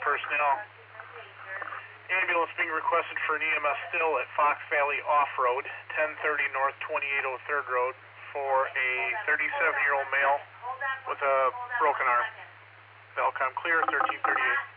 personnel. Ambulance being requested for an EMS still at Fox Valley Off-Road, 1030 North 2803rd Road, for a 37-year-old male with a broken arm. Belcom clear, 1338.